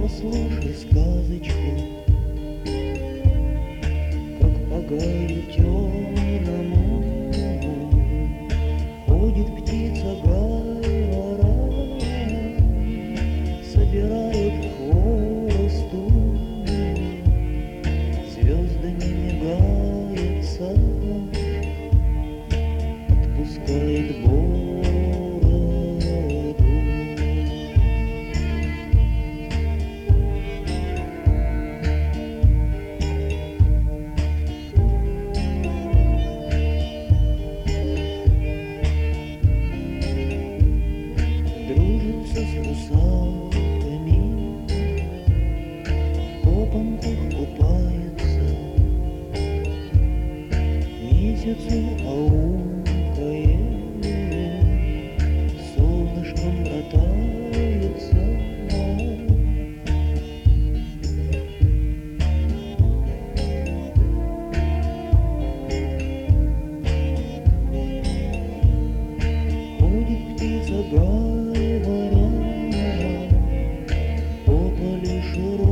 Послушай сказочку, как по гаю темному ходит птица гора, собирает хворосту, звезды не мигаются, отпускает бороду. Дружится с русалками, в копанках купается, месяцу аукает, солнышком братается. Ходит птица гайворя по полю широкому.